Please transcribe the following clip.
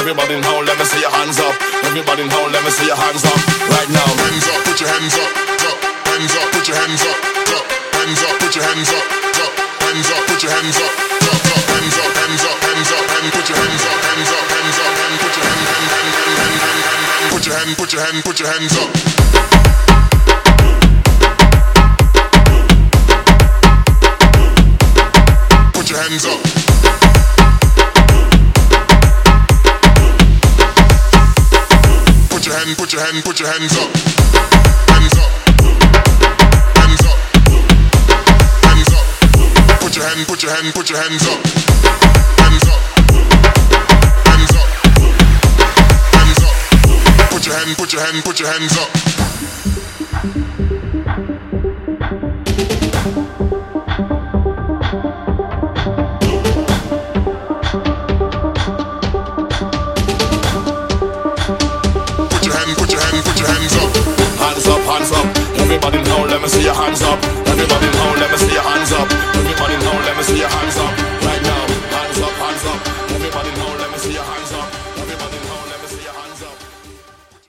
Everybody now, let me see your hands up. Everybody now, let me see your hands up. Right now, hands up, put your hands up, up. Hands up, put your hands up, up. Hands up, put your hands up, up. Hands up, put your hands up, up. Hands up, hands up, hands up, and put your hands up, hands up, hands up, and put your hand, put your hand, put your hand, put your hands up. Put your hands up. Put your hand, put your hand, put your hands up. Hands up. Hands up. Hands up. Put your hand, put your hand, put your hands up. Hands up. Hands up. Hands up. Put your hand, put your hand, put your hands up. Put your hand, put your hand, put your hands up. Hands up, hands up. Everybody now, let me see your hands up.